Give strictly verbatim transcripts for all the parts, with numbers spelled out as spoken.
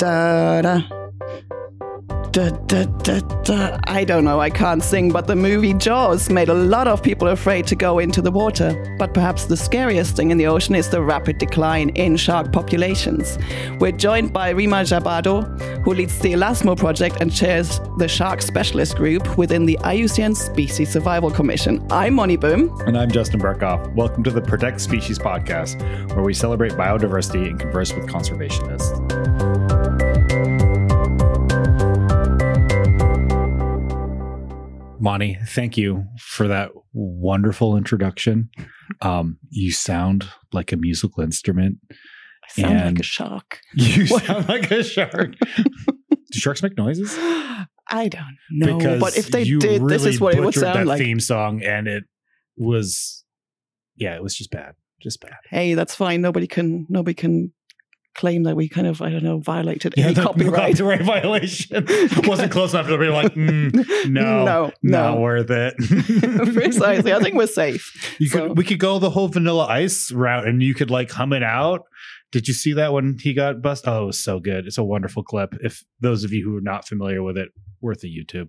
da da. Da, da, da, da. I don't know, I can't sing, but the movie Jaws made a lot of people afraid to go into the water. But perhaps the scariest thing in the ocean is the rapid decline in shark populations. We're joined by Rima Jabado, who leads the Elasmo project and chairs the Shark Specialist Group within the I U C N Species Survival Commission. I'm Moni Boom. And I'm Justin Berkoff. Welcome to the Protect Species podcast, where we celebrate biodiversity and converse with conservationists. Moni, thank you for that wonderful introduction. Um, you sound like a musical instrument. I sound like a shark. You sound like a shark. Do sharks make noises? I don't know. Because but if they you did, really this is what it would sound that like. Theme song, and it was, yeah, it was just bad, just bad. Hey, that's fine. Nobody can. Nobody can claim that we kind of, I don't know, violated Yeah, any the copyright. copyright violation. Wasn't close enough to be like, mm, no, no, not no. worth it. Precisely. I think we're safe. You So- could, we could go the whole Vanilla Ice route, and you could like hum it out. Did you see that when he got busted? Oh, it was so good. It's a wonderful clip. If those of you who are not familiar with it, worth a YouTube.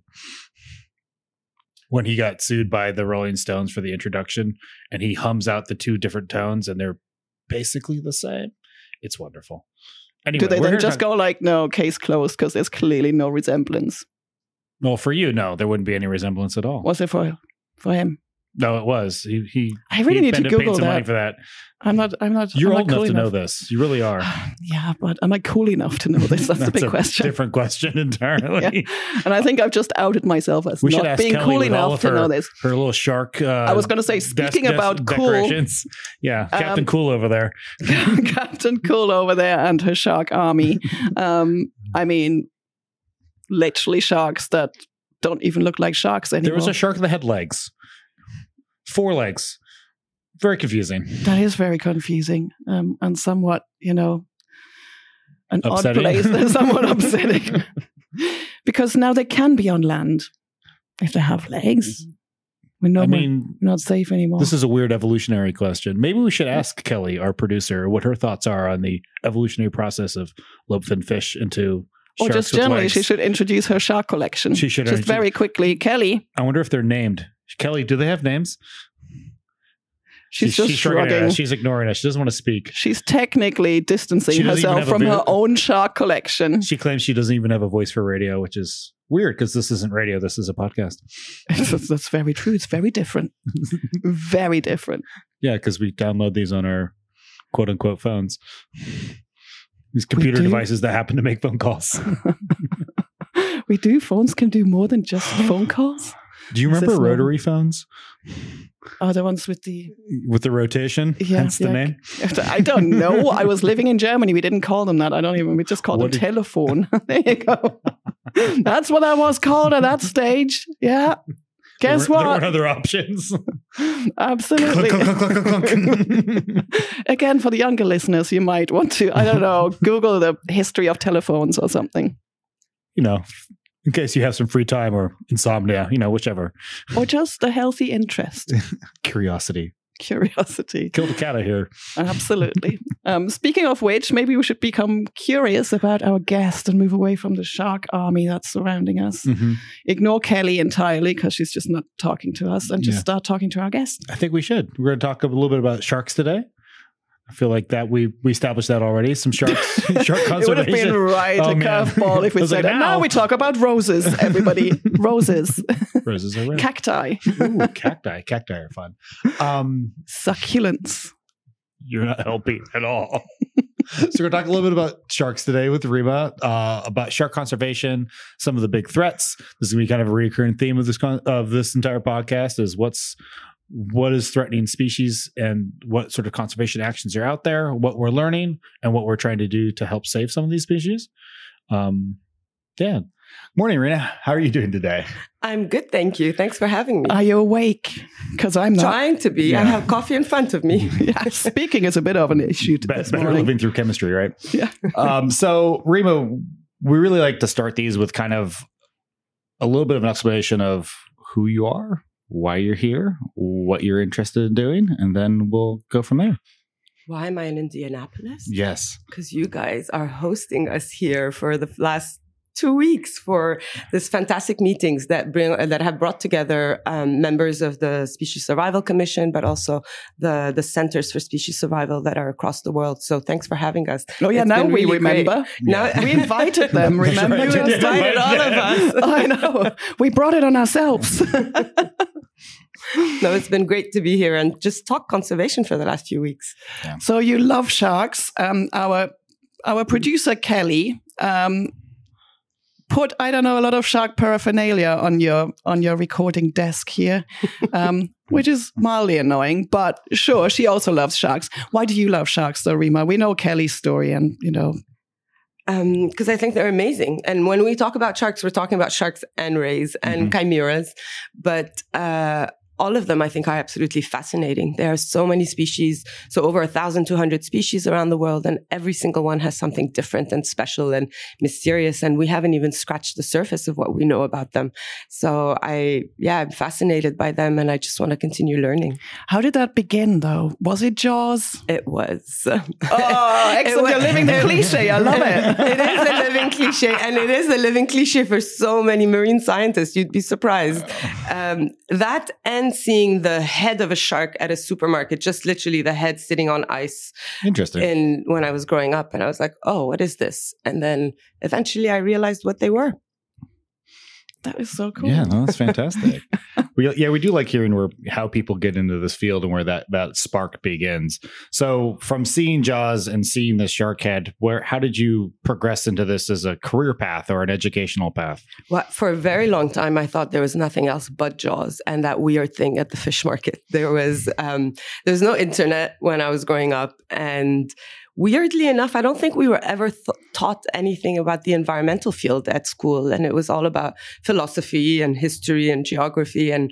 When he got sued by the Rolling Stones for the introduction, and he hums out the two different tones, and they're basically the same. It's wonderful. Anyway, Do they we're then here just to- go like, no, case closed, because there's clearly no resemblance? Well, for you, no, there wouldn't be any resemblance at all. Was it for for him? No, it was. He. he I really he need to paid- paid Google some money that. for that. I'm not. I'm not. You're I'm old not cool enough to know enough. this. You really are. Yeah, but am I cool enough to know this? That's, the big a question. Different question entirely. Yeah. And I think I've just outed myself as We should not ask being Kelly cool with all enough of to her- know this. Her little shark. Uh, I was going to say, speaking des- about des- cool, decorations. Yeah, Captain Um, Cool over there. Captain Cool over there and her shark army. Um, I mean, literally sharks that don't even look like sharks anymore. There was a shark that had legs, four legs. Very confusing. That is very confusing um, and somewhat, you know, an Upsetting. odd place, somewhat upsetting. Because now they can be on land if they have legs. We're no I more, mean, we're not safe anymore. this is a weird evolutionary question. Maybe we should ask Kelly, our producer, what her thoughts are on the evolutionary process of lobefin fish into or sharks just with generally, legs. she should introduce her shark collection. She should Just introduce- very quickly. Kelly, I wonder if they're named. Kelly, do they have names? she's, just shrugging her shrugging. ass. She's ignoring us. She doesn't want to speak. She's technically distancing She doesn't even herself have a from her vid- own shark collection. She claims she doesn't even have a voice for radio, which is weird because this isn't radio. This is a podcast. that's, that's very true. It's very different. Very different. Yeah, because we download these on our quote unquote phones. These computer do? devices that happen to make phone calls. We do. Phones can do more than just phone calls. Do you Is remember this normal? rotary phones Oh, the ones with the... with the rotation? Yeah, Hence the yeah. name. I don't know. I was living in Germany. We didn't call them that. I don't even... We just called What them did- telephone. There you go. That's what I was called at that stage. Yeah. Guess there were, what? There were other options. Absolutely. Clunk, clunk, clunk, clunk, clunk. Again, for the younger listeners, you might want to, I don't know, Google the history of telephones or something. You know, in case you have some free time or insomnia, you know, whichever. Or just a healthy interest, Curiosity. curiosity. Kill the cat out here. Absolutely. Um, speaking of which, maybe we should become curious about our guest and move away from the shark army that's surrounding us. Mm-hmm. Ignore Kelly entirely because she's just not talking to us and just Yeah. start talking to our guest. I think we should. We're going to talk a little bit about sharks today. I feel like that we we established that already. Some sharks, shark conservation. It would have been right Oh, a man. curveball if I we was said, like, and now now- we talk about roses, everybody. Roses. Roses are red. Cacti. Ooh, cacti. Cacti are fun. Um, Succulents. you're not helping at all. So we're going to talk a little bit about sharks today with Rima, uh, about shark conservation, some of the big threats. This is going to be kind of a recurring theme of this con- of this entire podcast is what's what is threatening species and what sort of conservation actions are out there, what we're learning, and what we're trying to do to help save some of these species. Um, yeah. Morning, Rena. How are you doing today? I'm good, thank you. Thanks for having me. Are you awake? Because I'm not. Trying to be. Yeah. I have coffee in front of me. Yeah, speaking is a bit of an issue Be- this better morning. living through chemistry, right? Yeah. um, so, Rima, we really like to start these with kind of a little bit of an explanation of who you are, why you're here, what you're interested in doing, and then we'll go from there. Why am I in Indianapolis? Yes. Because you guys are hosting us here for the last two weeks for this fantastic meetings that bring that have brought together um, members of the Species Survival Commission, but also the the centers for species survival that are across the world. So thanks for having us. Oh yeah, it's now we really remember. Yeah. Now we invited them. Remember, You just invited all of us. I know. We brought it on ourselves. No, it's been great to be here and just talk conservation for the last few weeks. Yeah. So you love sharks. Um, our our producer Kelly um, put I don't know a lot of shark paraphernalia on your on your recording desk here, um, which is mildly annoying. But sure, she also loves sharks. Why do you love sharks, though, Rima? We know Kelly's story, and you know. Because um, I think they're amazing. And when we talk about sharks, we're talking about sharks and rays and mm-hmm. chimeras. But uh, all of them, I think, are absolutely fascinating. There are so many species, so over one thousand two hundred species around the world, and every single one has something different and special and mysterious. And we haven't even scratched the surface of what we know about them. So I, yeah, I'm fascinated by them, and I just want to continue learning. How did that begin, though? Was it Jaws? It was. Oh, excellent. Was, You're living the cliche. I love it. It is a living cliche, and it is a living cliche for so many marine scientists. You'd be surprised. Um, that and seeing the head of a shark at a supermarket, just literally the head sitting on ice. Interesting. In when I was growing up, and I was like, oh, what is this? And then eventually I realized what they were. That is so cool. Yeah, no, that's fantastic. we, yeah, we do like hearing where how people get into this field and where that, that spark begins. So from seeing Jaws and seeing the shark head, where how did you progress into this as a career path or an educational path? Well, for a very long time, I thought there was nothing else but Jaws and that weird thing at the fish market. There was um, there was no internet when I was growing up, and weirdly enough, I don't think we were ever th- taught anything about the environmental field at school. And it was all about philosophy and history and geography. And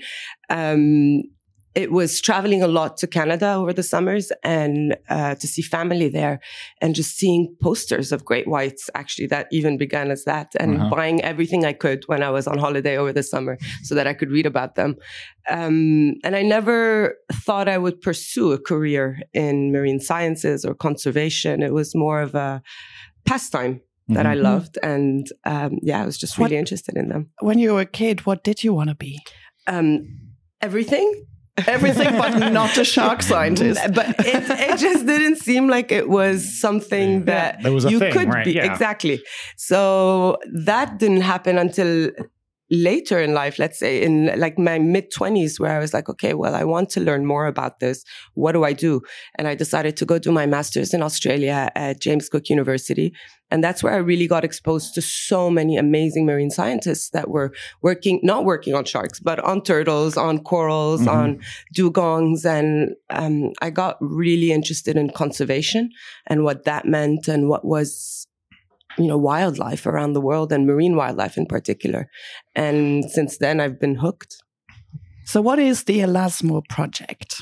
um, it was traveling a lot to Canada over the summers and uh, to see family there and just seeing posters of great whites. Actually, that even began as that, and uh-huh. buying everything I could when I was on holiday over the summer so that I could read about them. Um, and I never thought I would pursue a career in marine sciences or conservation. It was more of a pastime that mm-hmm. I loved. And um, yeah, I was just really what, interested in them. When you were a kid, what did you want to be? Um, everything. Everything but not a shark scientist. But it, it just didn't seem like it was something that yeah, was a you thing, could right? be. Yeah. Exactly. So that didn't happen until later in life, let's say in like my mid twenties, where I was like, okay, well, I want to learn more about this. What do I do? And I decided to go do my master's in Australia at James Cook University. And that's where I really got exposed to so many amazing marine scientists that were working, not working on sharks, but on turtles, on corals, mm-hmm. on dugongs. And um, I got really interested in conservation and what that meant and what was, you know, wildlife around the world and marine wildlife in particular. And since then, I've been hooked. So what is the Elasmo project?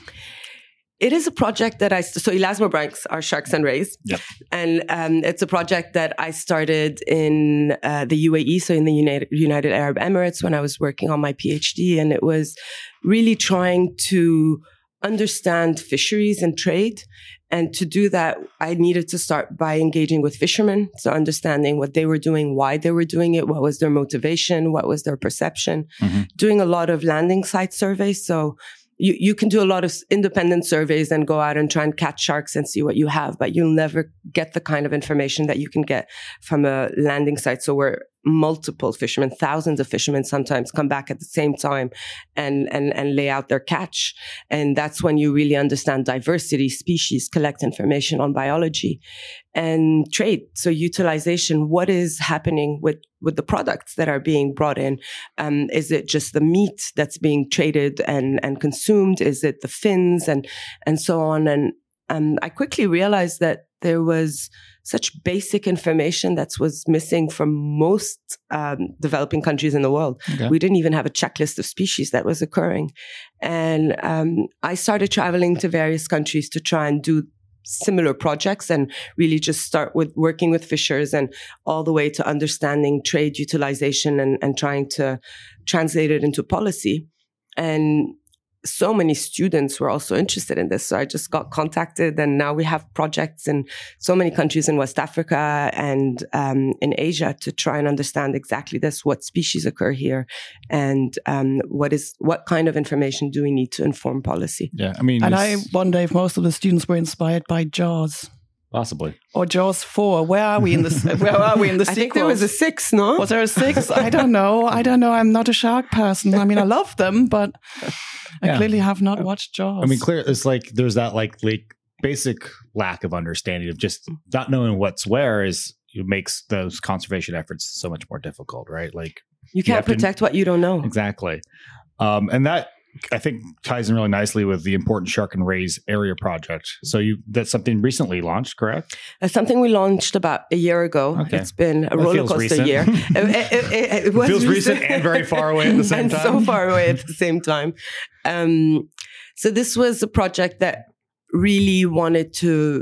It is a project that I, so elasmobranchs are sharks and rays. Yep. And um, it's a project that I started in uh, the U A E, so in the United, United Arab Emirates, when I was working on my PhD. And it was really trying to understand fisheries and trade. And to do that, I needed to start by engaging with fishermen. So understanding what they were doing, why they were doing it, what was their motivation, what was their perception. Mm-hmm. Doing a lot of landing site surveys. So You, you can do a lot of independent surveys and go out and try and catch sharks and see what you have, but you'll never get the kind of information that you can get from a landing site. So where multiple fishermen, thousands of fishermen sometimes come back at the same time and, and, and lay out their catch. And that's when you really understand diversity, species, collect information on biology and trade. So utilization, what is happening with, with the products that are being brought in? Um, is it just the meat that's being traded and, and consumed? Is it the fins and, and so on? And, um, I quickly realized that there was such basic information that was missing from most um, developing countries in the world. Okay. We didn't even have a checklist of species that was occurring. And um, I started traveling to various countries to try and do similar projects and really just start with working with fishers and all the way to understanding trade utilization and, and trying to translate it into policy. And so many students were also interested in this. So I just got contacted, and now we have projects in so many countries in West Africa and um, in Asia to try and understand exactly this, what species occur here, and um, what is what kind of information do we need to inform policy. Yeah, I mean, and I wonder if most of the students were inspired by Jaws. Possibly. Or Jaws four. Where are we in the Where are we in the I sequels? think there was a six, no? Was there a six? I don't know. I don't know. I'm not a shark person. I mean, I love them, but I Yeah. clearly have not watched Jaws. I mean, clear. It's like there's that like like basic lack of understanding of just not knowing what's where is it makes those conservation efforts so much more difficult, right? Like You can't have to- protect what you don't know. exactly, um, and that I think ties in really nicely with the important Shark and Rays area project. So you that's something recently launched, correct? It's something we launched about a year ago. Okay. It's been a That roller feels coaster recent. year. It, it- it- it- it was feels recent and very far away at the same and time. so far away at the same time. Um, so this was a project that really wanted to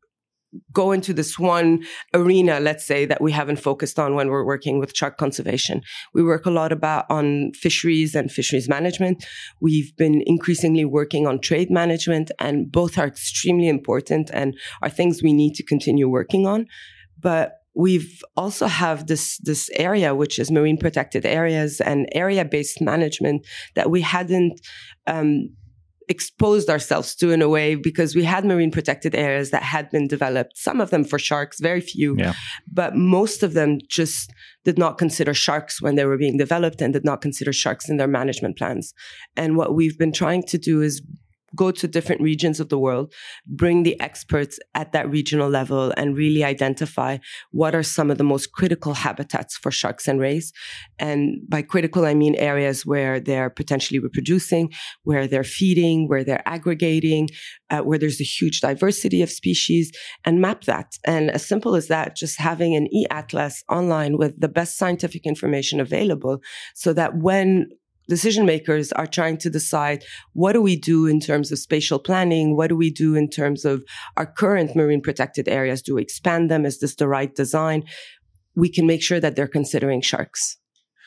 go into this one arena, let's say, that we haven't focused on when we're working with shark conservation. We work a lot about on fisheries and fisheries management. We've been increasingly working on trade management, and both are extremely important and are things we need to continue working on. But we've also have this, this area, which is marine protected areas and area-based management that we hadn't, um, exposed ourselves to in a way, because we had marine protected areas that had been developed, some of them for sharks, very few, Yeah. but most of them just did not consider sharks when they were being developed and did not consider sharks in their management plans. And what we've been trying to do is go to different regions of the world, bring the experts at that regional level and really identify what are some of the most critical habitats for sharks and rays. And by critical, I mean areas where they're potentially reproducing, where they're feeding, where they're aggregating, uh, where there's a huge diversity of species, and map that. And as simple as that, just having an e-atlas online with the best scientific information available, so that when decision makers are trying to decide, what do we do in terms of spatial planning? What do we do in terms of our current marine protected areas? Do we expand them? Is this the right design? We can make sure that they're considering sharks.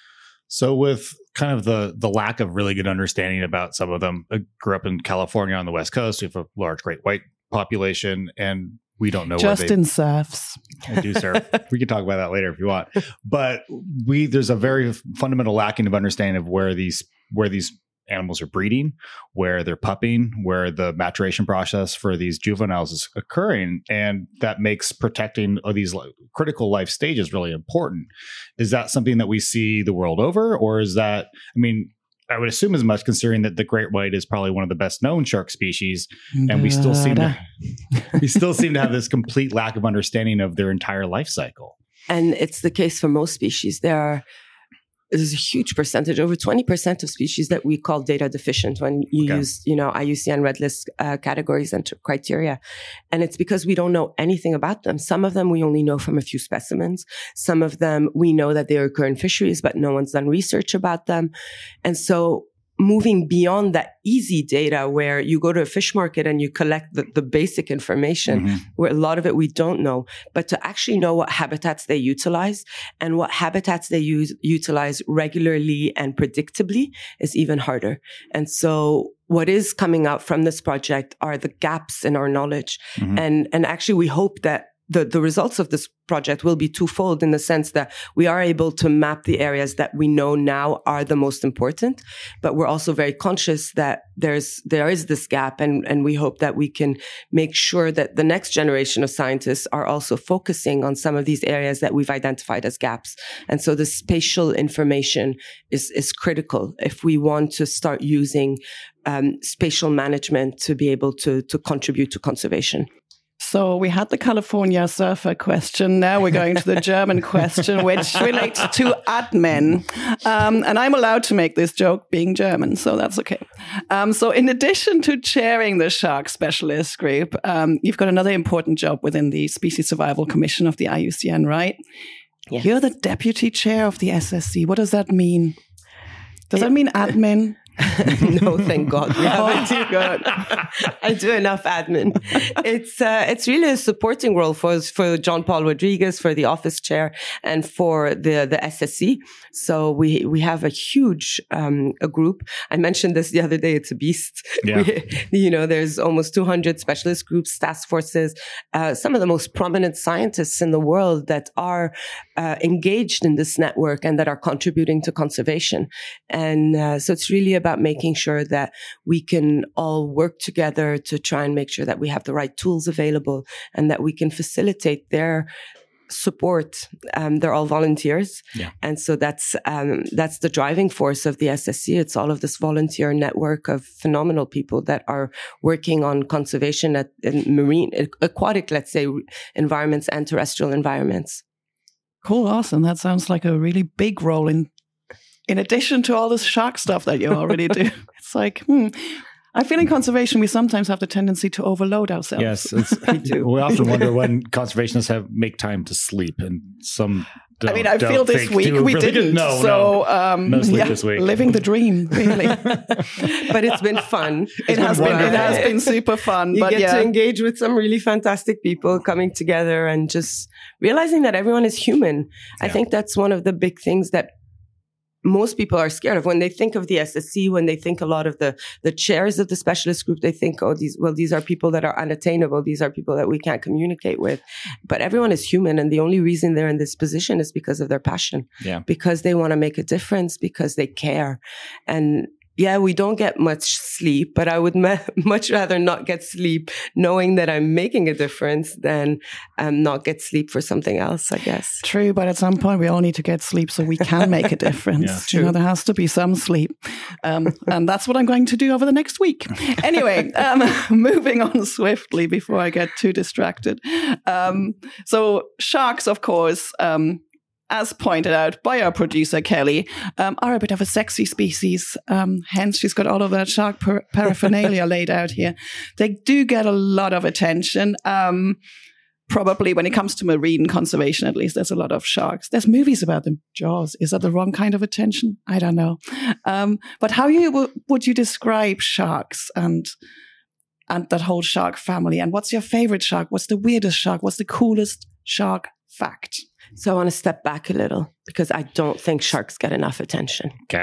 So with kind of the the lack of really good understanding about some of them, I grew up in California on the West Coast. We have a large great white population, and we don't know Just where they in surfs. I do surf. We can talk about that later if you want. But we there's a very fundamental lacking of understanding of where these where these animals are breeding, where they're pupping, where the maturation process for these juveniles is occurring, and that makes protecting of these li- critical life stages really important. Is that something that we see the world over, or is that? I mean, I would assume as much, considering that the great white is probably one of the best known shark species, and we still seem to we still seem to have this complete lack of understanding of their entire life cycle. And it's the case for most species. There are there's a huge percentage, over twenty percent of species that we call data deficient when you Okay. use, you know, I U C N Red List uh, categories and t- criteria. And it's because we don't know anything about them. Some of them we only know from a few specimens. Some of them we know that they occur in fisheries, but no one's done research about them. And so moving beyond that easy data where you go to a fish market and you collect the, the basic information, Mhm. where a lot of it we don't know, but to actually know what habitats they utilize and what habitats they use, utilize regularly and predictably is even harder. And so what is coming out from this project are the gaps in our knowledge. Mhm. And, and actually we hope that the, the results of this project will be twofold, in the sense that we are able to map the areas that we know now are the most important, but we're also very conscious that there's, there is this gap, and, and we hope that we can make sure that the next generation of scientists are also focusing on some of these areas that we've identified as gaps. And so the spatial information is, is critical if we want to start using um, spatial management to be able to, to contribute to conservation. So we had the California surfer question. Now we're going to the German question, which relates to admin. Um, and I'm allowed to make this joke being German, so that's okay. Um, so in addition to chairing the Shark Specialist Group, um, you've got another important job within the Species Survival Commission of the I U C N, right? Yes. You're the deputy chair of the S S C. What does that mean? Does it, that mean admin? No, thank God. We haven't. Oh, good. I do enough admin. It's uh, it's really a supporting role for for John Paul Rodriguez, for the office chair, and for the the S S C. So we we have a huge um, a group. I mentioned this the other day. It's a beast. Yeah. We, you know, there's almost two hundred specialist groups, task forces, uh, some of the most prominent scientists in the world that are uh, engaged in this network and that are contributing to conservation. And uh, so it's really about making sure that we can all work together to try and make sure that we have the right tools available and that we can facilitate their support. Um, they're all volunteers. Yeah. And so that's, um, that's the driving force of the S S C. It's all of this volunteer network of phenomenal people that are working on conservation at in marine, aquatic, let's say, environments and terrestrial environments. Cool. Awesome. That sounds like a really big role in, in addition to all this shark stuff that you already do. It's like, hmm. I feel in conservation, we sometimes have the tendency to overload ourselves. Yes, it's, we do. We often wonder when conservationists have make time to sleep, and some don't. I mean, I feel this week we really didn't. No, so, no, um, no sleep yeah, this week. Living the dream, really. But it's been fun. It It's has been been. It wonderful. has been super fun. You but get yeah, to engage with some really fantastic people coming together and just realizing that everyone is human. I Yeah. think that's one of the big things that most people are scared of when they think of the S S C, when they think a lot of the, the chairs of the specialist group, they think, oh, these, well, these are people that are unattainable. These are people that we can't communicate with. But everyone is human. And the only reason they're in this position is because of their passion, Yeah. because they want to make a difference, because they care. And yeah, we don't get much sleep, but I would ma- much rather not get sleep knowing that I'm making a difference than um, not get sleep for something else, I guess. true. But at some point, we all need to get sleep so we can make a difference. Yeah. You know, there has to be some sleep, um, and that's what I'm going to do over the next week. Anyway, um, moving on swiftly before I get too distracted. Um, so sharks, of course. Um, As pointed out by our producer, Kelly, um, are a bit of a sexy species. Um, hence, she's got all of that shark par- paraphernalia laid out here. They do get a lot of attention. Um, probably when it comes to marine conservation, at least, there's a lot of sharks. There's movies about them. Jaws. Is that the wrong kind of attention? I don't know. Um, but how you w- would you describe sharks and and that whole shark family? And what's your favorite shark? What's the weirdest shark? What's the coolest shark fact? So I want to step back a little because I don't think sharks get enough attention. Okay.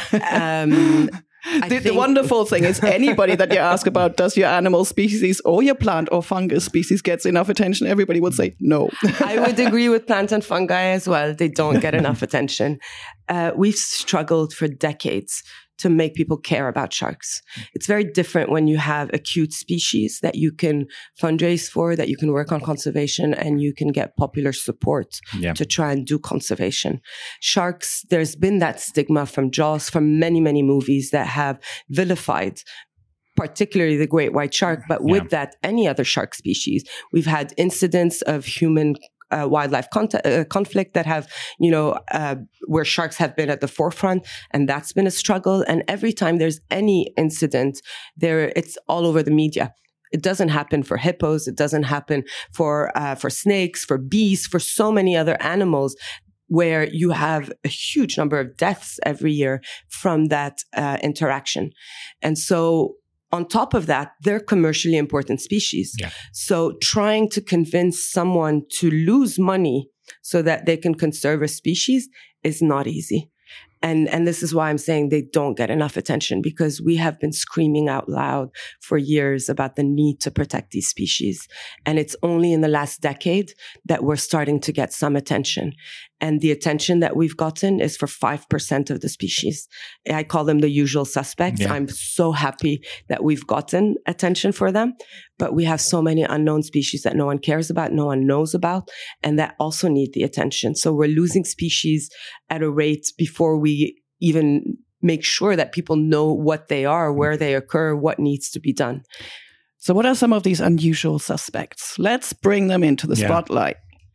Um, I the, the think- wonderful thing is anybody that you ask about, does your animal species or your plant or fungus species gets enough attention? Everybody would say no. I would agree with plant and fungi as well. They don't get enough attention. Uh, we've struggled for decades to make people care about sharks. It's very different when you have a cute species that you can fundraise for, that you can work on conservation, and you can get popular support Yeah. to try and do conservation. Sharks, there's been that stigma from Jaws, from many, many movies that have vilified particularly the great white shark, but with Yeah. that, any other shark species. We've had incidents of human Uh, wildlife con- uh, conflict that have, you know, uh, where sharks have been at the forefront, and that's been a struggle. And every time there's any incident, there it's all over the media. It doesn't happen for hippos. It doesn't happen for uh, for snakes, for bees, for so many other animals, where you have a huge number of deaths every year from that uh, interaction. And so, on top of that, they're commercially important species. Yeah. So trying to convince someone to lose money so that they can conserve a species is not easy. And, and this is why I'm saying they don't get enough attention, because we have been screaming out loud for years about the need to protect these species. And it's only in the last decade that we're starting to get some attention. And the attention that we've gotten is for five percent of the species. I call them the usual suspects. Yeah. I'm so happy that we've gotten attention for them, but we have so many unknown species that no one cares about, no one knows about, and that also need the attention. So we're losing species at a rate before we even make sure that people know what they are, where they occur, what needs to be done. So what are some of these unusual suspects? Let's bring them into the Yeah. spotlight.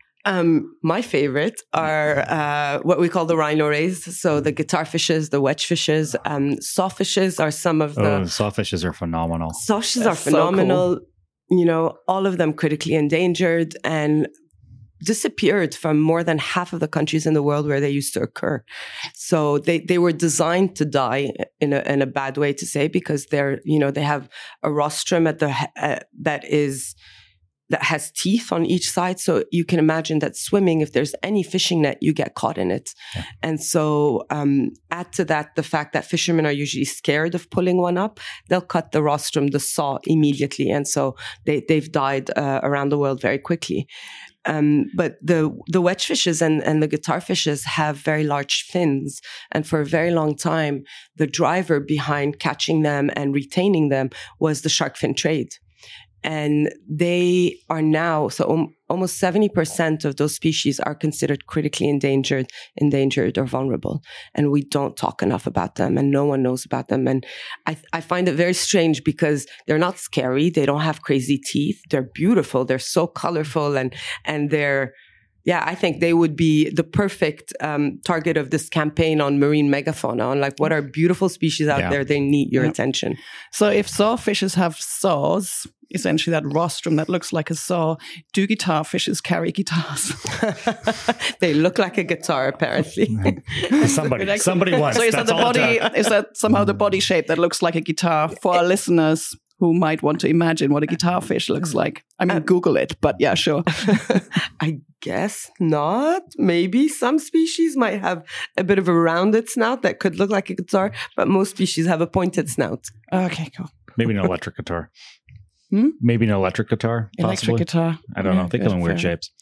Um, my favorite are uh, what we call the rhino rays. So the guitar fishes, the wedge fishes, um, sawfishes are some of the... Oh, sawfishes are phenomenal. Sawfishes That's are so phenomenal. You know, all of them critically endangered. And disappeared from more than half of the countries in the world where they used to occur. So they, they were designed to die in a, in a bad way to say, because they're, you know, they have a rostrum at the, uh, that is, that has teeth on each side. So you can imagine that swimming, if there's any fishing net, you get caught in it. Yeah. And so um, add to that the fact that fishermen are usually scared of pulling one up. They'll cut the rostrum, the saw, immediately. And so they, they've died uh, around the world very quickly. Um, but the, the wedge fishes and, and the guitar fishes have very large fins. And for a very long time, the driver behind catching them and retaining them was the shark fin trade. And they are now, so um, almost seventy percent of those species are considered critically endangered, endangered or vulnerable. And we don't talk enough about them, and no one knows about them. And I, I find it very strange because they're not scary. They don't have crazy teeth. They're beautiful. They're so colorful, and, and they're, yeah, I think they would be the perfect um, target of this campaign on marine megafauna, on like what are beautiful species out yeah. there. They need your yeah. attention. So if sawfishes have saws, essentially that rostrum that looks like a saw, do guitar fishes carry guitars? They look like a guitar, apparently. somebody, somebody was. So is That's that the body? Is that somehow the body shape that looks like a guitar for our listeners who might want to imagine what a guitar fish looks like? I mean, um, Google it, but yeah, sure. I guess not. Maybe some species might have a bit of a rounded snout that could look like a guitar, but most species have a pointed snout. Okay, cool. Maybe an electric guitar. Hmm? Maybe an electric guitar. Electric possibly. guitar. I don't yeah, know. They come in weird fair. shapes.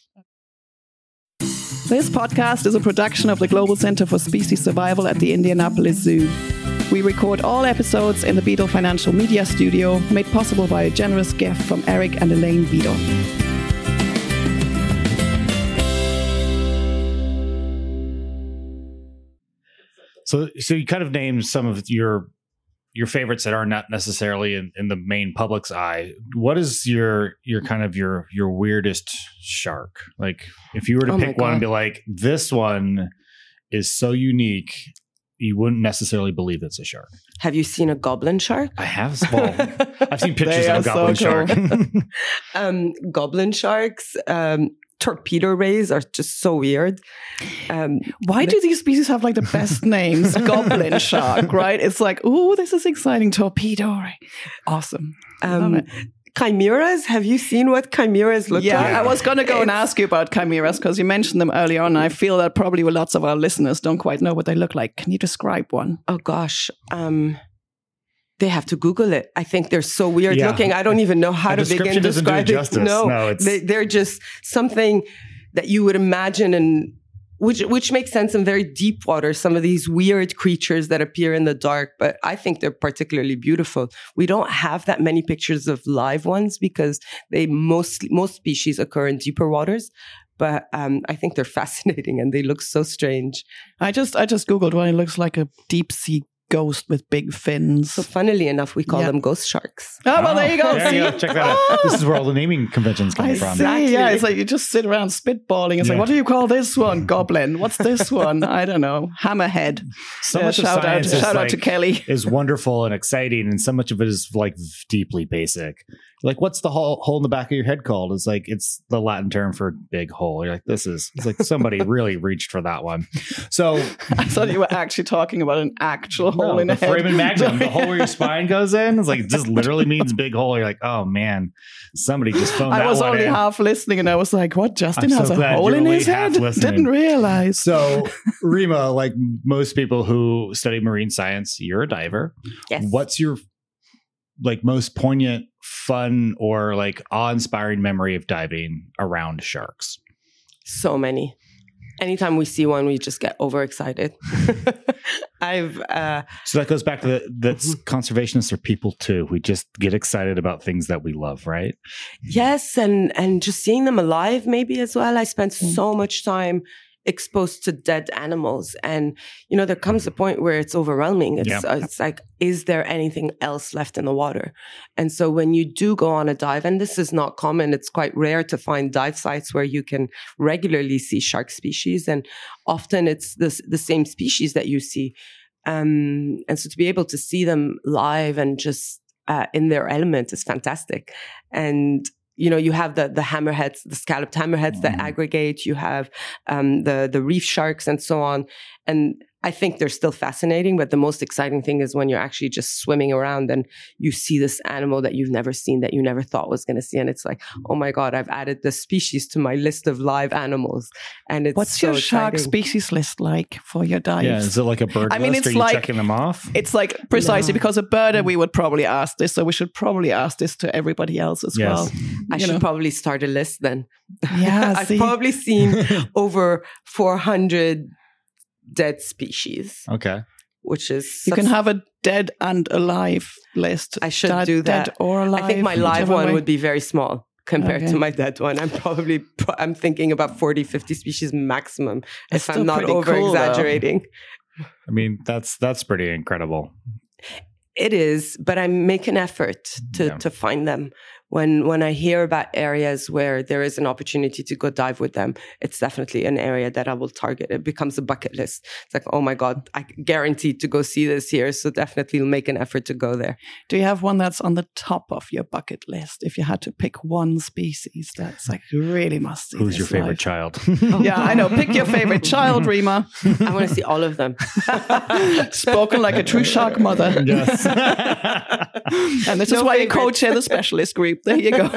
This podcast is a production of the Global Center for Species Survival at the Indianapolis Zoo. We record all episodes in the Beadle Financial Media Studio, made possible by a generous gift from Eric and Elaine Beadle. So, so you kind of named some of your your favorites that are not necessarily in, in the main public's eye. What is your your kind of your your weirdest shark? Like, if you were to oh pick one and be like, this one is so unique, you wouldn't necessarily believe it's a shark. Have you seen a goblin shark? I have. Well, I've seen pictures of a goblin so cool. shark. um, goblin sharks, um, torpedo rays are just so weird. Um, Why do these species have like the best names? Goblin shark, right? It's like, oh, this is exciting. Torpedo ray. Awesome. Um, Chimeras, have you seen what chimeras look yeah, like? Yeah, I was going to go it's, and ask you about chimeras because you mentioned them earlier on. I feel that probably lots of our listeners don't quite know what they look like. Can you describe one? Oh, gosh. Um, they have to Google it. I think they're so weird yeah. looking. I don't even know how the to begin describing it. No, no it's... they, they're just something that you would imagine, and which which makes sense in very deep water. Some of these weird creatures that appear in the dark, but I think they're particularly beautiful. We don't have that many pictures of live ones because they most most species occur in deeper waters. But um, I think they're fascinating and they look so strange. I just I just Googled one. It looks like a deep sea ghost with big fins. So funnily enough, we call yep. them ghost sharks. Oh, well, there you go. There you go. Check that out. This is where all the naming conventions come I from. See. Exactly. Yeah, it's like you just sit around spitballing. It's yeah. like, what do you call this one? Goblin. What's this one? I don't know. Hammerhead. So yeah, much shout of science out, is shout like, out to Kelly. is wonderful and exciting, and so much of it is like deeply basic. Like, what's the hole, hole in the back of your head called? It's like, it's the Latin term for big hole. You're like, this is, it's like somebody really reached for that one. So I thought you were actually talking about an actual no, hole in the, the head. Foramen magnum, the hole where your spine goes in. It's like, it just literally means big hole. You're like, oh man, somebody just phoned that one I was only in. half listening and I was like, what? Justin I'm has so a hole in his head? Listening. Didn't realize. So Rima, like most people who study marine science, you're a diver. Yes. What's your like most poignant, fun, or like awe-inspiring memory of diving around sharks? So many. Anytime we see one, we just get overexcited. I've uh, so that goes back to the that conservationists are people too. We just get excited about things that we love, right? Yes, and and just seeing them alive, maybe as well. I spent mm. so much time exposed to dead animals, and you know there comes a point where it's overwhelming. It's yeah. uh, it's like, is there anything else left in the water? And so when you do go on a dive, and this is not common, it's quite rare to find dive sites where you can regularly see shark species, and often it's the the same species that you see. Um, and so to be able to see them live and just uh, in their element is fantastic. And you know, you have the the hammerheads, the scalloped hammerheads that Mm. aggregate. You have um, the the reef sharks and so on. And I think they're still fascinating, but the most exciting thing is when you're actually just swimming around and you see this animal that you've never seen, that you never thought was going to see. And it's like, oh my God, I've added this species to my list of live animals. And it's What's so your shark exciting. species list like for your dives? Yeah, is it like a bird I mean, list? it's Are you like- checking them off? It's like precisely No. because a birder, we would probably ask this, so we should probably ask this to everybody else as Yes. well. I You should know. probably start a list then. Yeah, I've see? probably seen over four hundred dead species, Okay. which is You can subs- have a dead and alive list. I should Dead- do that. Dead or alive. I think my live whichever one way. would be very small compared Okay. to my dead one. I'm probably, I'm thinking about forty, fifty species maximum That's if still I'm not pretty over cool, though. exaggerating. I mean, that's that's pretty incredible. It is, but I make an effort to, Yeah. to find them. When when I hear about areas where there is an opportunity to go dive with them, it's definitely an area that I will target. It becomes a bucket list. It's like, oh my God, I guaranteed to go see this here. So definitely make an effort to go there. Do you have one that's on the top of your bucket list? If you had to pick one species that's like, you really must see Who's this your favorite live. child? Yeah, I know. Pick your favorite child, Rima. I want to see all of them. Spoken like a true shark mother. Yes. And this is No why you favorite. co-chair the specialist group. There you go.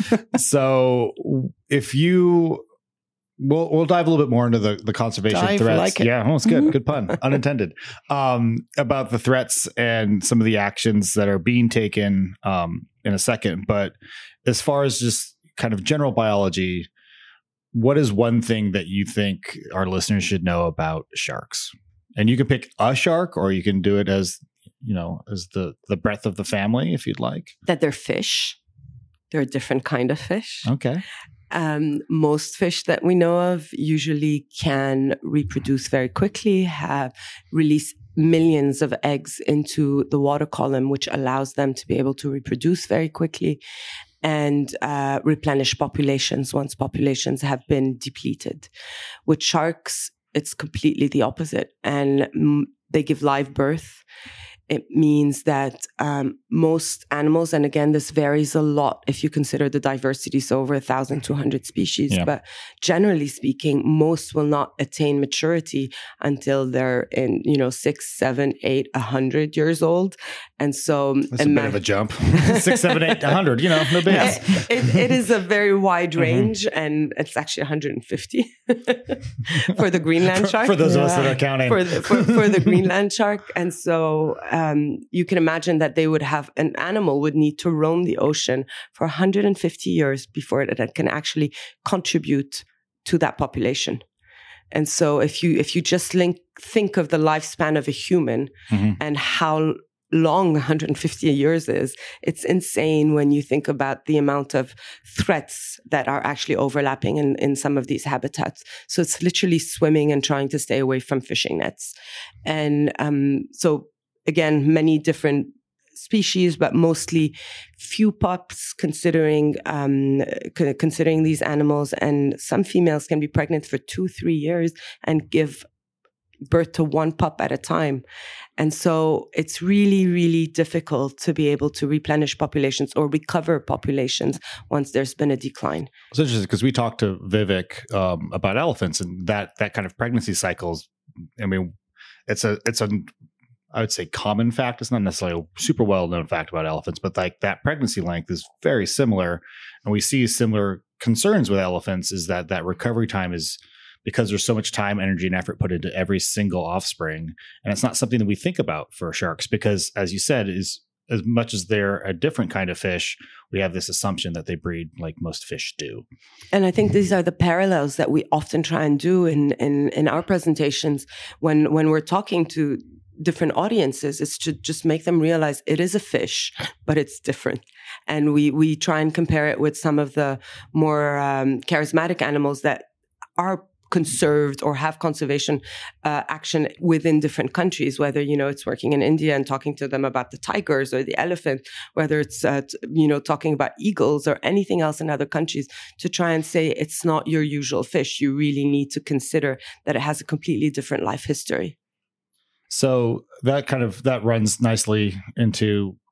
So if you we'll we'll dive a little bit more into the, the conservation Dive, threats. like it. Yeah, oh, it's good. Good pun. Unintended. Um, about the threats and some of the actions that are being taken um, in a second. But as far as just kind of general biology, what is one thing that you think our listeners should know about sharks? And you can pick a shark, or you can do it as, you know, as the the breadth of the family if you'd like. That they're fish. They're a different kind of fish. Okay. Um, most fish that we know of usually can reproduce very quickly, have release millions of eggs into the water column, which allows them to be able to reproduce very quickly and uh, replenish populations once populations have been depleted. With sharks, it's completely the opposite, and mm, they give live birth. It means that um, most animals, and again, this varies a lot if you consider the diversity, so over one thousand two hundred species, Yeah. but generally speaking, most will not attain maturity until they're in, you know, six, seven, eight, a hundred years old. And so That's a bit of a jump. Six, seven, eight, a hundred, you know, no big. it, it, it is a very wide Mhm. range, and it's actually one hundred fifty for the Greenland For, shark. for those of us that Yeah. are counting. for the, for, for the Greenland shark. And so um, you can imagine that they would have an animal would need to roam the ocean for one hundred fifty years before it, it can actually contribute to that population. And so if you if you just link, think of the lifespan of a human Mhm. and how long one hundred fifty years is, it's insane when you think about the amount of threats that are actually overlapping in, in some of these habitats. So it's literally swimming and trying to stay away from fishing nets. And um, so again, many different species, but mostly few pups considering um, c- considering these animals. And some females can be pregnant for two, three years and give birth to one pup at a time. And so it's really, really difficult to be able to replenish populations or recover populations once there's been a decline. It's interesting because we talked to Vivek um, about elephants and that that kind of pregnancy cycles. I mean, it's a it's a I would say common fact. It's not necessarily a super well known fact about elephants, but like that pregnancy length is very similar, and we see similar concerns with elephants. Is that that recovery time is because there's so much time, energy, and effort put into every single offspring, and it's not something that we think about for sharks because, as you said, is as much as they're a different kind of fish, we have this assumption that they breed like most fish do. And I think these are the parallels that we often try and do in, in, in our presentations when, when we're talking to different audiences, is to just make them realize it is a fish, but it's different. And we, we try and compare it with some of the more um, charismatic animals that are conserved or have conservation uh, action within different countries, whether, you know, it's working in India and talking to them about the tigers or the elephant, whether it's, uh, t- you know, talking about eagles or anything else in other countries, to try and say it's not your usual fish. You really need to consider that it has a completely different life history. So that kind of that runs nicely into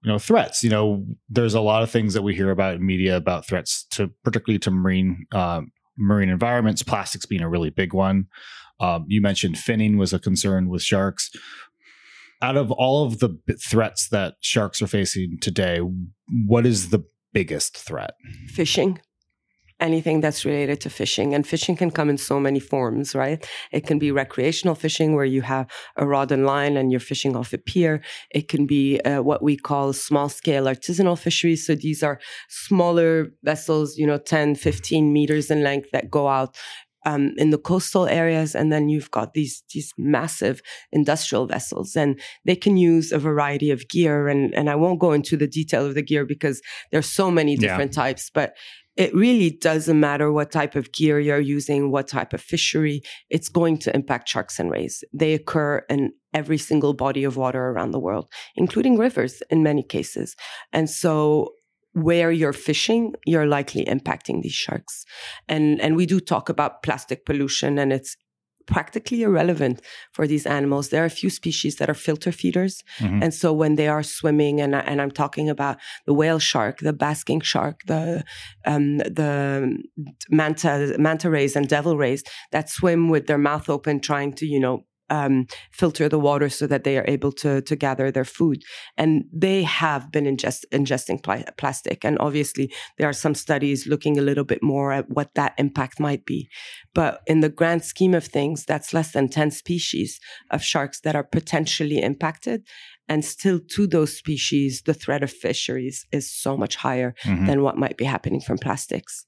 you know, threats. You know, there's a lot of things that we hear about in media about threats to, particularly to marine uh, marine environments. Plastics being a really big one. Um, you mentioned finning was a concern with sharks. Out of all of the b- threats that sharks are facing today, what is the biggest threat? Fishing. Anything that's related to fishing. And fishing can come in so many forms, right? It can be recreational fishing where you have a rod and line and you're fishing off a pier. It can be uh, what we call small scale artisanal fisheries. So these are smaller vessels, you know, ten, fifteen meters in length that go out Um, in the coastal areas. And then you've got these, these massive industrial vessels, and they can use a variety of gear. And, and I won't go into the detail of the gear because there's so many different yeah. types, but it really doesn't matter what type of gear you're using, what type of fishery, it's going to impact sharks and rays. They occur in every single body of water around the world, including rivers in many cases. And so where you're fishing, you're likely impacting these sharks. And, and we do talk about plastic pollution, and it's practically irrelevant for these animals. There are a few species that are filter feeders. Mm-hmm. And so when they are swimming, and, I, and I'm talking about the whale shark, the basking shark, the, um, the manta, manta rays and devil rays that swim with their mouth open, trying to, you know, Um, filter the water so that they are able to to gather their food. And they have been ingest, ingesting pl- plastic. And obviously, there are some studies looking a little bit more at what that impact might be. But in the grand scheme of things, that's less than ten species of sharks that are potentially impacted. And still, to those species, the threat of fisheries is so much higher mm-hmm. than what might be happening from plastics.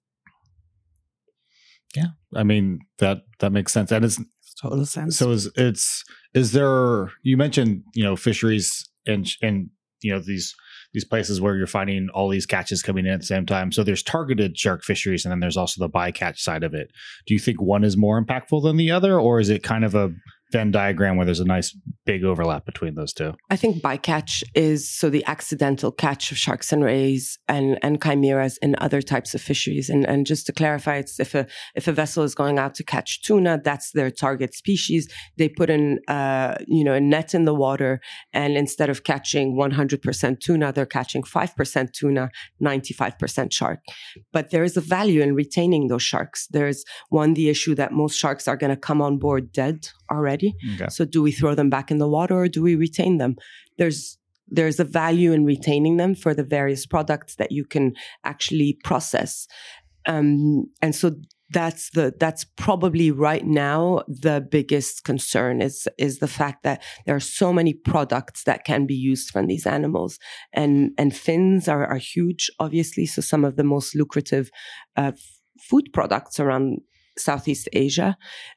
Yeah, I mean, that that makes sense. And it's total sense. So is it's is there? You mentioned you know fisheries and and you know these these places where you're finding all these catches coming in at the same time. So there's targeted shark fisheries, and then there's also the bycatch side of it. Do you think one is more impactful than the other, or is it kind of a Venn diagram where there's a nice big overlap between those two? I think bycatch is so the accidental catch of sharks and rays and, and chimeras in other types of fisheries. And, and just to clarify, it's if a if a vessel is going out to catch tuna, that's their target species. They put in uh, you know a net in the water, and instead of catching one hundred percent tuna, they're catching five percent tuna, ninety-five percent shark. But there is a value in retaining those sharks. There's one, the issue that most sharks are going to come on board dead already. Okay. So do we throw them back in the water, or do we retain them? There's there's a value in retaining them for the various products that you can actually process. Um, and so that's the that's probably right now the biggest concern is is the fact that there are so many products that can be used from these animals, and and fins are, are huge, obviously. So some of the most lucrative uh, food products around Southeast Asia.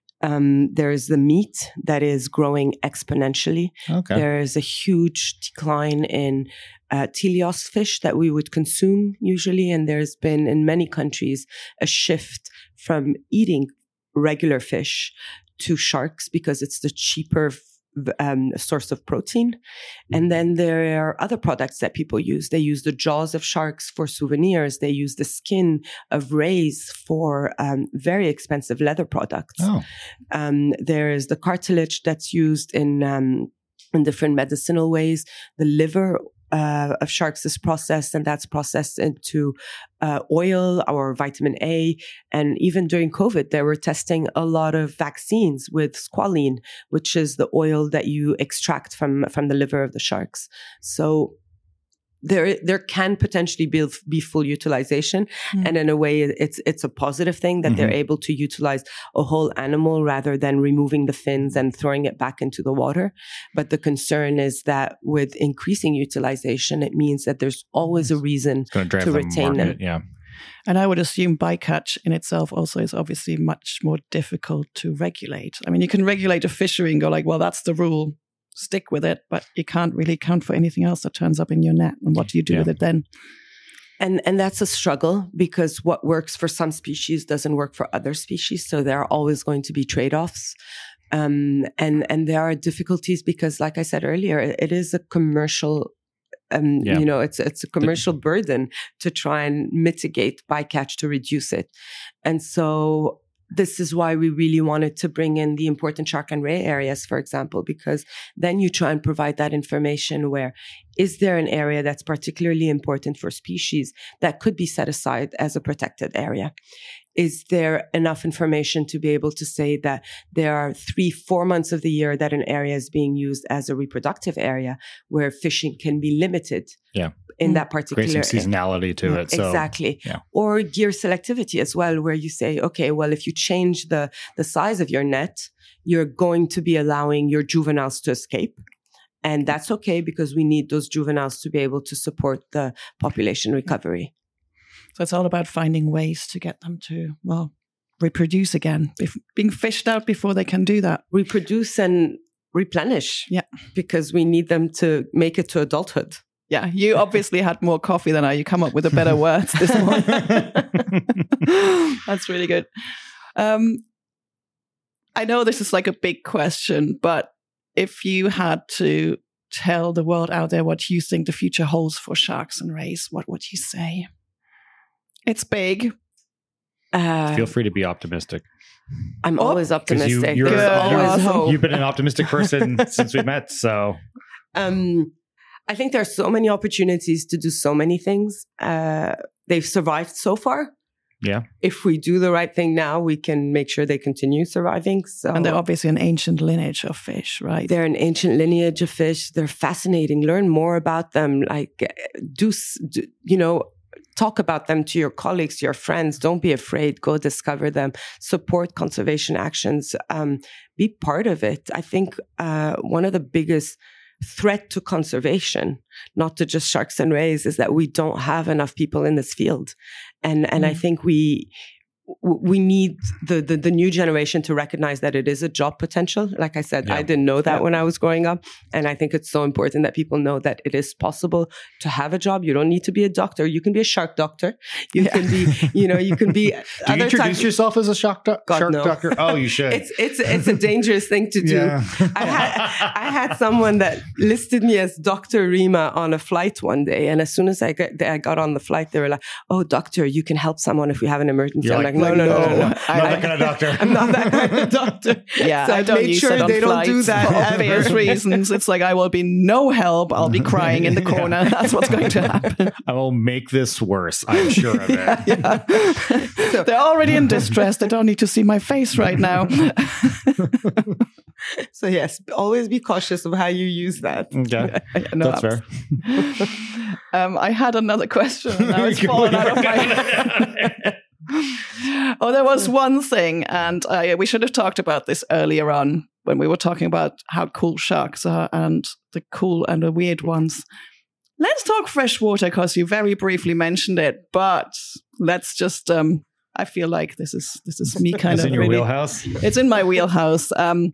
Um, there is the meat that is growing exponentially. Okay. There is a huge decline in uh, teleost fish that we would consume usually. And there's been in many countries a shift from eating regular fish to sharks because it's the cheaper Um, source of protein. And then there are other products that people use. They use the jaws of sharks for souvenirs. They use the skin of rays for um, very expensive leather products. Oh. Um, there is the cartilage that's used in um, in different medicinal ways. The liver Uh, of sharks is processed, and that's processed into uh, oil or vitamin A. And even during COVID, they were testing a lot of vaccines with squalene, which is the oil that you extract from, from the liver of the sharks. So there there can potentially be, be full utilization. Mm. And in a way, it's it's a positive thing that mm-hmm. they're able to utilize a whole animal rather than removing the fins and throwing it back into the water. But the concern is that with increasing utilization, it means that there's always a reason to retain them. Yeah. And I would assume bycatch in itself also is obviously much more difficult to regulate. I mean, you can regulate a fishery and go like, well, that's the rule. Stick with it, but you can't really account for anything else that turns up in your net. And what do you do yeah. with it then? And and that's a struggle because what works for some species doesn't work for other species. So there are always going to be trade-offs. Um, and, and there are difficulties because, like I said earlier, it, it is a commercial Um, yeah. You know, it's it's a commercial burden to try and mitigate bycatch to reduce it. And so this is why we really wanted to bring in the important shark and ray areas, for example, because then you try and provide that information where is there an area that's particularly important for species that could be set aside as a protected area? Is there enough information to be able to say that there are three, four months of the year that an area is being used as a reproductive area where fishing can be limited Yeah. in that particular Create some seasonality to it. So, exactly. yeah. Or gear selectivity as well, where you say, okay, well, if you change the, the size of your net, you're going to be allowing your juveniles to escape. And that's okay because we need those juveniles to be able to support the population recovery. So it's all about finding ways to get them to, well, reproduce again, bef- being fished out before they can do that. Reproduce and replenish. Yeah. Because we need them to make it to adulthood. Yeah, you obviously had more coffee than I. You come up with a better words this morning. That's really good. Um, I know this is like a big question, but if you had to tell the world out there what you think the future holds for sharks and rays, what would you say? It's big. Uh, Feel free to be optimistic. I'm oh, always optimistic. You, There's always hope. You've been an optimistic person since we met, so. Um, I think there are so many opportunities to do so many things. Uh, they've survived so far. Yeah. If we do the right thing now, we can make sure they continue surviving. So, and they're obviously an ancient lineage of fish, right? They're an ancient lineage of fish. They're fascinating. Learn more about them. Like, do, do you know, talk about them to your colleagues, to your friends. Don't be afraid. Go discover them. Support conservation actions. Um, be part of it. I think uh, one of the biggest threat to conservation, not to just sharks and rays, is that we don't have enough people in this field. And and mm. I think we we need the, the the new generation to recognize that it is a job potential. Like I said, yeah. I didn't know that yeah. when I was growing up. And I think it's so important that people know that it is possible to have a job. You don't need to be a doctor. You can be a shark doctor. You yeah. can be, you know, you can be. Do you introduce types. yourself as a shark, do- God, shark no. doctor? Oh, you should. it's it's it's a dangerous thing to do. Yeah. I had I had someone that listed me as Doctor Rima on a flight one day, and as soon as I got I got on the flight, they were like, "Oh, doctor, you can help someone if we have an emergency." You're I'm like, like, "No, no, no, no, no. no. I'm not that kind of doctor. I'm not that kind of doctor." Yeah, so I don't made use sure it on they don't do flights that for obvious reasons. It's like I will be no help. I'll be crying in the corner. Yeah. That's what's going to happen. I will make this worse. I'm sure of it. Yeah, yeah. So, they're already in distress. They don't need to see my face right now. So yes, always be cautious of how you use that. Okay, no, that's fair. um, I had another question. And now it's fallen out of my head. Oh, there was one thing, and uh, we should have talked about this earlier on when we were talking about how cool sharks are and the cool and the weird ones. Let's talk freshwater because you very briefly mentioned it, but let's just. Um, I feel like this is this is me kind it's of in your really, wheelhouse. It's in my wheelhouse. Um,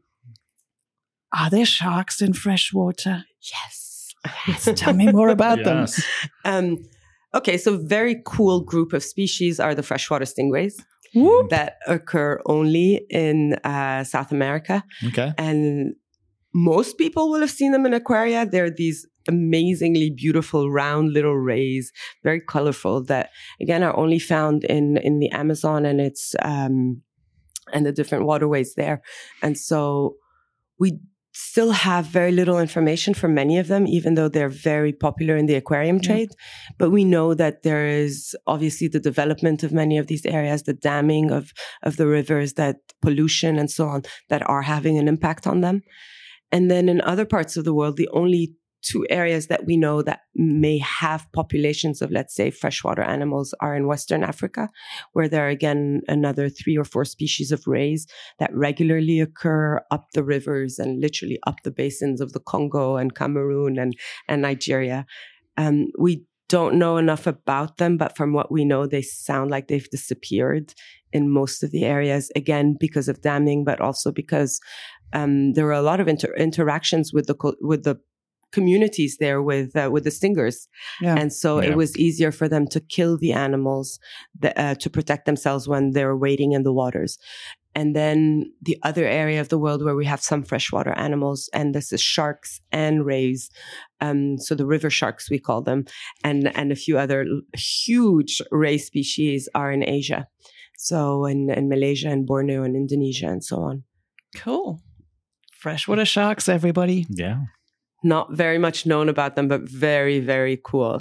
are there sharks in freshwater? Yes. Yes. Tell me more about yes. them. Um, okay, so very cool group of species are the freshwater stingrays. Whoop. That occur only in uh, South America. Okay. And most people will have seen them in aquaria. They're these amazingly beautiful round little rays, very colorful, that again are only found in, in the Amazon and its um, and the different waterways there. And so we still have very little information for many of them, even though they're very popular in the aquarium trade. Yeah. But we know that there is obviously the development of many of these areas, the damming of, of the rivers, that pollution and so on, that are having an impact on them. And then in other parts of the world, the only two areas that we know that may have populations of, let's say, freshwater animals are in Western Africa, where there are, again, another three or four species of rays that regularly occur up the rivers and literally up the basins of the Congo and Cameroon and, and Nigeria. Um, we don't know enough about them, but from what we know, they sound like they've disappeared in most of the areas, again, because of damming, but also because um, there were a lot of inter- interactions with the with the communities there with uh, with the stingers, yeah. and so yeah. it was easier for them to kill the animals that, uh, to protect themselves when they were wading in the waters. And then the other area of the world where we have some freshwater animals, and this is sharks and rays, um, so the river sharks we call them, and and a few other huge ray species are in Asia. So in, in Malaysia and Borneo and Indonesia and so on. Cool. Freshwater sharks, everybody. Yeah. Not very much known about them, but very, very cool.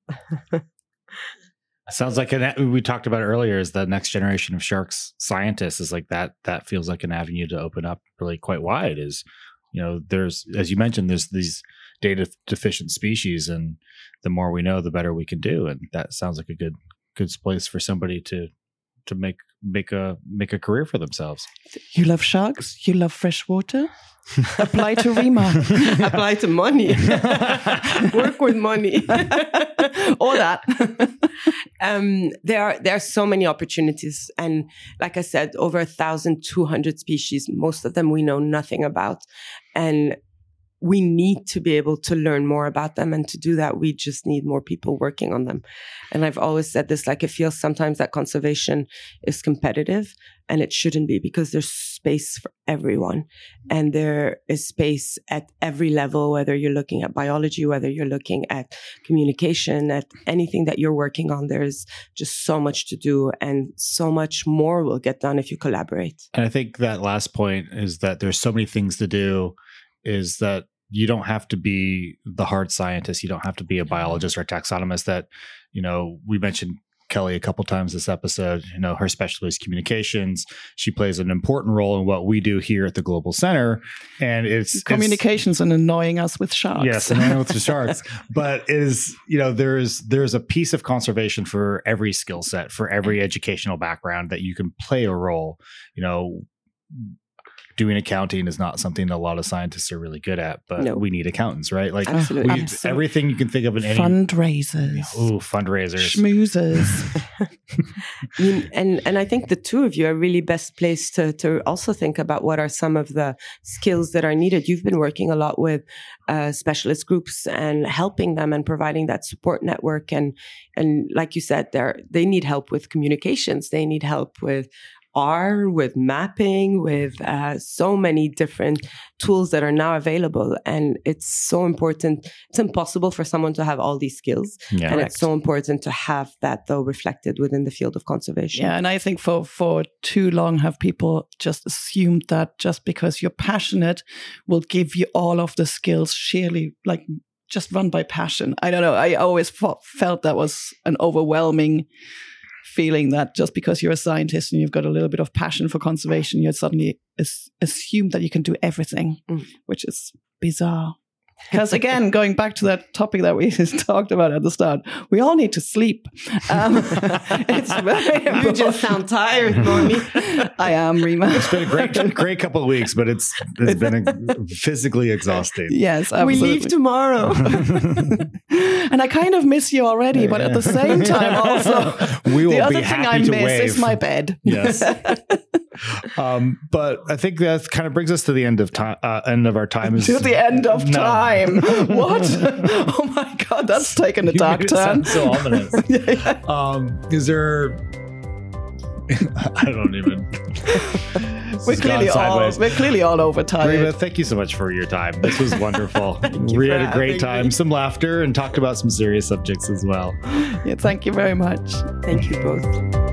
Sounds like an, we talked about earlier is the next generation of sharks scientists is like that. That feels like an avenue to open up really quite wide. Is, you know, there's, as you mentioned, there's these data deficient species, and the more we know, the better we can do. And that sounds like a good, good place for somebody to, to make, make a, make a career for themselves. You love sharks? You love fresh water? Apply to RIMA. Apply to money. Work with money. Or that. um, there are there are so many opportunities, and like I said, over a thousand two hundred species. Most of them we know nothing about, and we need to be able to learn more about them. And to do that, we just need more people working on them. And I've always said this, like, it feels sometimes that conservation is competitive, and it shouldn't be, because there's space for everyone. And there is space at every level, whether you're looking at biology, whether you're looking at communication, at anything that you're working on. There's just so much to do, and so much more will get done if you collaborate. And I think that last point is that there's so many things to do, is that you don't have to be the hard scientist. You don't have to be a biologist or a taxonomist. That, you know, we mentioned Kelly a couple times this episode. You know, her specialty is communications. She plays an important role in what we do here at the Global Center. And it's communications it's, and annoying us with sharks. Yes, annoying with the sharks. But it is, you know, there's there's a piece of conservation for every skill set, for every educational background that you can play a role. You know, doing accounting is not something that a lot of scientists are really good at, but no. we need accountants, right? Like Absolutely. We, Absolutely. everything you can think of in any fundraisers. Oh, fundraisers. Schmoozers. I mean, and, and I think the two of you are really best placed to, to also think about what are some of the skills that are needed. You've been working a lot with uh, specialist groups and helping them and providing that support network. And, and like you said, they're, they need help with communications. They need help with R, with mapping, with uh, so many different tools that are now available. And it's so important. It's impossible for someone to have all these skills. Yeah, and correct. It's so important to have that, though, reflected within the field of conservation. Yeah, and I think for, for too long have people just assumed that just because you're passionate will give you all of the skills sheerly, like just run by passion. I don't know. I always f- felt that was an overwhelming feeling, that just because you're a scientist and you've got a little bit of passion for conservation, you suddenly as- assume that you can do everything, mm. which is bizarre. Because again, going back to that topic that we talked about at the start, we all need to sleep. Um, it's very You important. Just sound tired, Bonnie. I am, Rima. It's been a great, great couple of weeks, but it's it's been a, physically exhausting. Yes, absolutely. We leave tomorrow. And I kind of miss you already, but at the same time, also, we will the other be thing happy I to miss wave. is my bed. Yes. Um, but I think that kind of brings us to the end of time. Uh, end of our time. Is, to the end of no. time. What? Oh my God, that's taken a You dark made it turn. sound so ominous. yeah, yeah. Um, is there? I don't even. We're clearly all we're clearly all over time. Rima, thank you so much for your time. This was wonderful. We had a great time, me. some laughter, and talked about some serious subjects as well. Yeah, thank you very much. Thank you both.